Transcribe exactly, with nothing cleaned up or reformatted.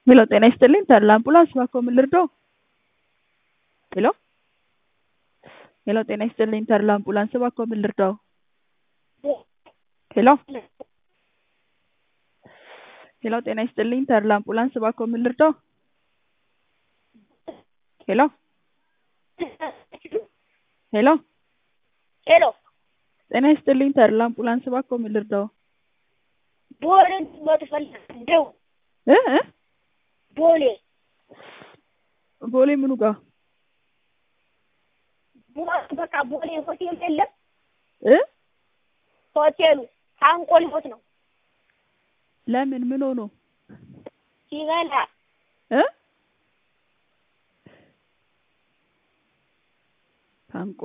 ሄሎ ጤና ይስጥልኝ ተድላ አምቡላንስ እባክዎ ምን ልርዳዎ? ሄሎ ሄሎ ጤና ይስጥልኝ ተድላ አምቡላንስ እባክዎ ምን ልርዳዎ? ሄሎ ሄሎ ጤና ይስጥልኝ ተድላ አምቡላንስ እባክዎ ምን ልርዳዎ? ሄሎ ሄሎ ሄሎ ጤና ይስጥልኝ ተድላ አምቡላንስ እባክዎ ምን ልርዳዎ? ቦሌ እንድትመጡ ፈልጌው እ እ ቦሌ ቦሌ ምኑ ጋር? በቃ ቦሌ ሆቴል የለም እ ሆቴሉ ታንቆ ሊሞት ነው። ለምን ምን ሆኖ? ሲበላ እ